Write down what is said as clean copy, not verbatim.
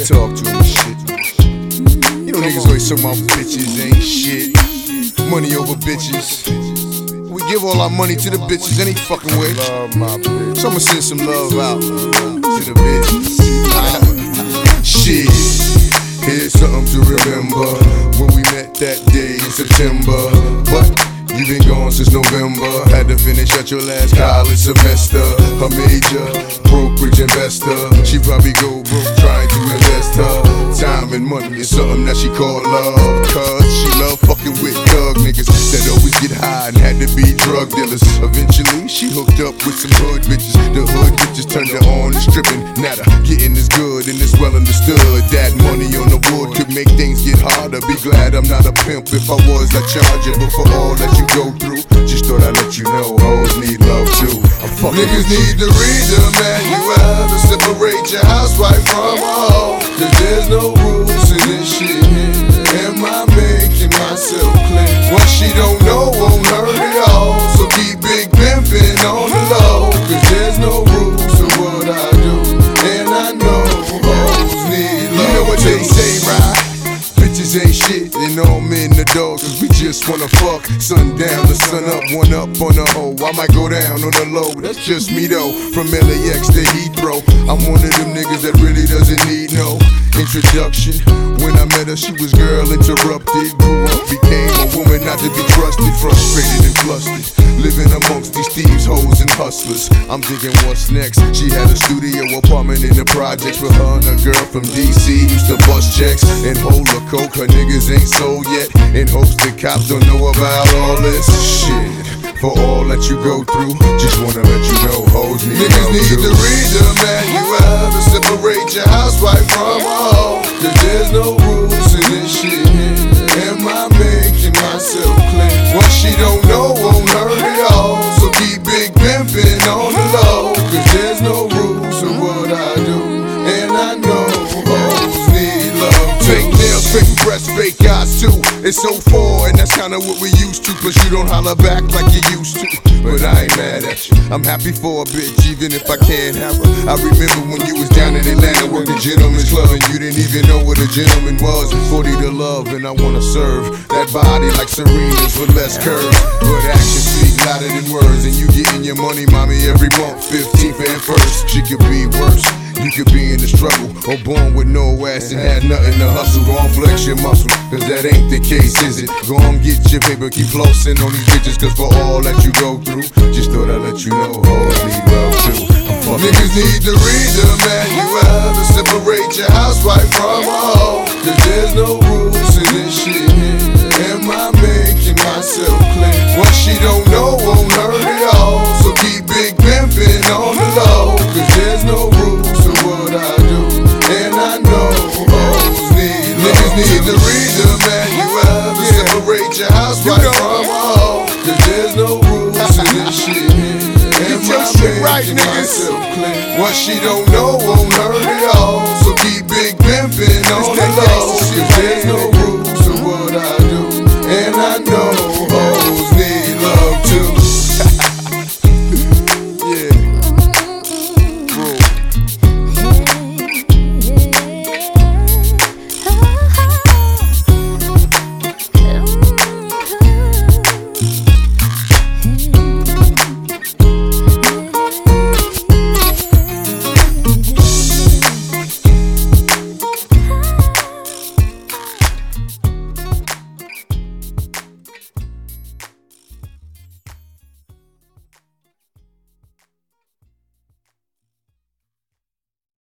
talk to him and shit. You know niggas always talk about bitches ain't shit. Money over bitches. We give all our money to the bitches any fucking way. So I'ma send some love out to the bitches. Shit, here's something to remember when we met that day in September. But you been gone since November. Had to finish out your last college semester. A major brokerage investor. She probably go broke trying to invest her time and money in something that she called love. Cause she love fucking with thug niggas that always get high and had to be drug dealers. Eventually she hooked up with some hood bitches. The hood bitches turned her on to stripping. Now the getting is good and it's well understood that money on the wood could make things get harder. Be glad I'm not a pimp. If I was, I'd charge it. But for all that you go through, just thought I'd let you know hoes need love too. Niggas need to read the manual to separate your housewife from a hoe. Cause there's no rules in this shit. Am I making myself clear? What she don't know won't hurt at all. So keep big pimpin' on the low. Cause there's no rules to what I do. And I know hoes need love. You know what they say, right? Bitches ain't shit, and all men the dogs, cause we just wanna fuck. Sun down to sun up, one up on the hoe. I might go down on the low, that's just me though. From LAX to Heathrow, I'm one of them niggas that really doesn't need no introduction. When I met her, she was girl interrupted. Grew up, became a woman not to be trusted. Frustrated and flustered, living amongst these thieves, hoes, and hustlers. I'm thinking what's next? She had a studio apartment in the projects with her and a girl from DC. Used to bust checks and hold a coke. Her niggas ain't sold yet, in hopes the cops don't know about all this shit. For all that you go through, just wanna let you know hoes need love too. Niggas need to read the manual to separate your housewife from a hoe. Cause there's no rules in this shit. Am I making myself clear? What she don't know won't hurt at all. So keep big pimpin' on the low. Cause there's no rules to what I do. And I know hoes need love too. Fake nails, fake breasts, fake eyes too. It's so far and that's kinda what we used to. Plus you don't holler back like you used to. But I ain't mad at you, I'm happy for a bitch, even if I can't have her. I remember when you was down in Atlanta working Gentleman's Club and you didn't even know what a gentleman was. 40 to love and I wanna serve that body like Serena's with less curves. But actions speak louder than words. And you getting your money, mommy, every month, 15th and 1st. She could be worse, you could be in the struggle, or born with no ass and had nothing to hustle. Go on, flex your muscle, cause that ain't the case, is it? Go on, get your paper, keep flossing on these bitches. Cause for all that you go through, just thought I'd let you know hoes need love too. Niggas need to read the manual to separate your housewife from a hoe. Cause there's no rules in this shit. Am I making myself clear? What she don't know won't hurt at all. So keep big pimpin' on the low. Cause there's no rules to what I do. And I know hoes need love. Niggas need to read the manual to separate your housewife from a hoe. Cause there's no rules in this shit. Get your shit right, niggas. What she don't know won't hurt at all. So keep big pimpin' on the low. Cause there's no rules to what I do. And I know